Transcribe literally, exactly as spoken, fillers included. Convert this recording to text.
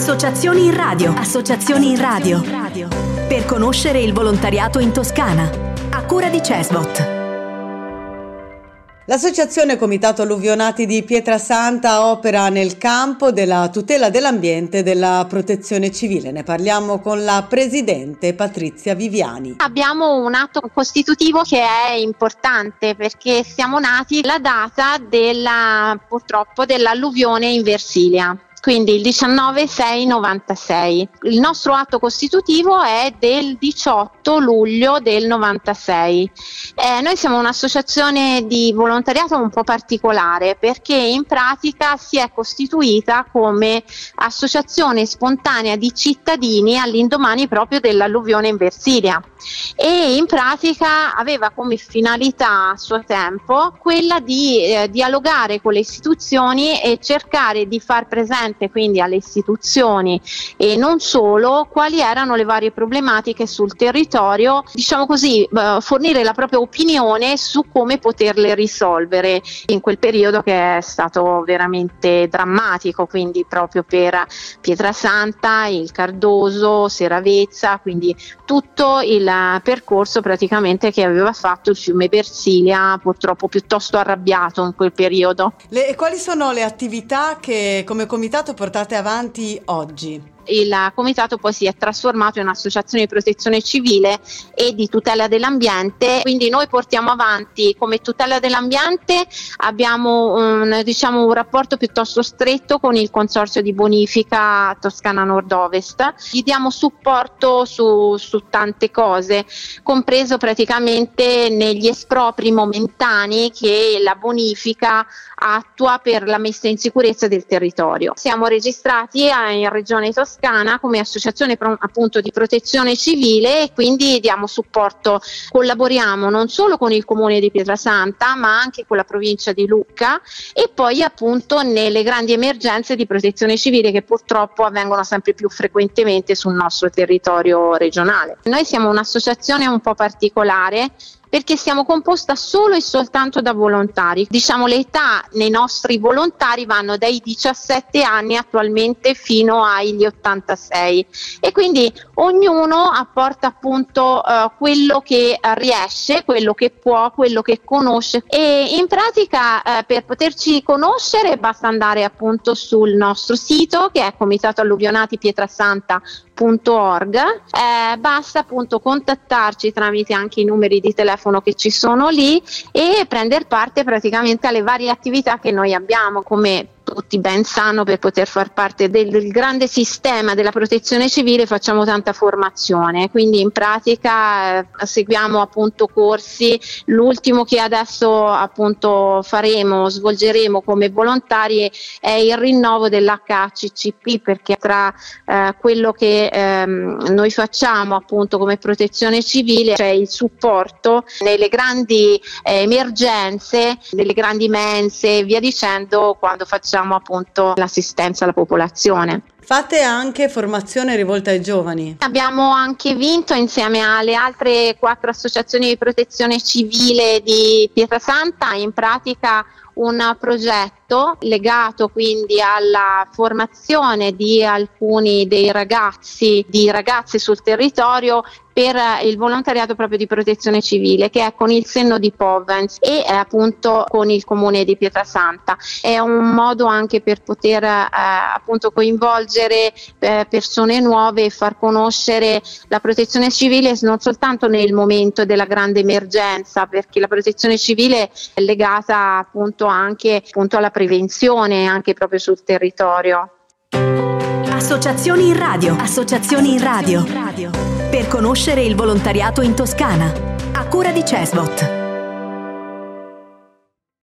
Associazioni in radio. Associazioni in radio. Per conoscere il volontariato in Toscana. A cura di Cesbot. L'Associazione Comitato Alluvionati di Pietrasanta opera nel campo della tutela dell'ambiente e della protezione civile. Ne parliamo con la presidente Patrizia Viviani. Abbiamo un atto costitutivo che è importante perché siamo nati la data della, purtroppo, dell'alluvione in Versilia. Quindi il diciannove sei novantasei. Il nostro atto costitutivo è del diciotto luglio del novantasei. Eh, noi siamo un'associazione di volontariato un po' particolare perché in pratica si è costituita come associazione spontanea di cittadini all'indomani proprio dell'alluvione in Versilia e in pratica aveva come finalità a suo tempo quella di eh, dialogare con le istituzioni e cercare di far presente quindi alle istituzioni e non solo quali erano le varie problematiche sul territorio, diciamo così, eh, fornire la propria opinione su come poterle risolvere in quel periodo che è stato veramente drammatico, quindi proprio per Pietrasanta, il Cardoso, Seravezza, quindi tutto il percorso praticamente che aveva fatto il fiume Versilia, purtroppo piuttosto arrabbiato in quel periodo. Le, e quali sono le attività che come comitato portate avanti oggi? Il comitato poi si è trasformato in un'associazione di protezione civile e di tutela dell'ambiente, quindi noi portiamo avanti come tutela dell'ambiente, abbiamo un, diciamo, un rapporto piuttosto stretto con il consorzio di bonifica Toscana Nord-Ovest, gli diamo supporto su, su tante cose, compreso praticamente negli espropri momentanei che la bonifica attua per la messa in sicurezza del territorio. Siamo registrati in Regione Toscana come associazione appunto di protezione civile e quindi diamo supporto, collaboriamo non solo con il comune di Pietrasanta ma anche con la provincia di Lucca e poi appunto nelle grandi emergenze di protezione civile che purtroppo avvengono sempre più frequentemente sul nostro territorio regionale. Noi siamo un'associazione un po' particolare perché siamo composta solo e soltanto da volontari. Diciamo le età nei nostri volontari vanno dai diciassette anni attualmente fino agli ottantasei e quindi ognuno apporta appunto uh, quello che uh, riesce, quello che può, quello che conosce e in pratica uh, per poterci conoscere basta andare appunto sul nostro sito che è comitato alluvionati pietrasanta punto org, eh, basta appunto contattarci tramite anche i numeri di telefono che ci sono lì e prendere parte praticamente alle varie attività che noi abbiamo, come tutti ben sanno, per poter far parte del, del grande sistema della protezione civile facciamo tanta formazione, quindi in pratica eh, seguiamo appunto corsi, l'ultimo che adesso appunto faremo, svolgeremo come volontari è il rinnovo dell'H C C P perché tra eh, quello che ehm, noi facciamo appunto come protezione civile c'è il supporto nelle grandi eh, emergenze, nelle grandi mense e via dicendo quando facciamo appunto l'assistenza alla popolazione. Fate anche formazione rivolta ai giovani. Abbiamo anche vinto insieme alle altre quattro associazioni di protezione civile di Pietrasanta in pratica un progetto legato quindi alla formazione di alcuni dei ragazzi, di ragazze sul territorio per il volontariato proprio di protezione civile che è con il senno di Povens e eh, appunto con il comune di Pietrasanta. È un modo anche per poter eh, appunto coinvolgere eh, persone nuove e far conoscere la protezione civile non soltanto nel momento della grande emergenza, perché la protezione civile è legata appunto anche appunto alla prevenzione anche proprio sul territorio. Associazioni in radio. Associazioni in radio. Per conoscere il volontariato in Toscana. A cura di Cesbot.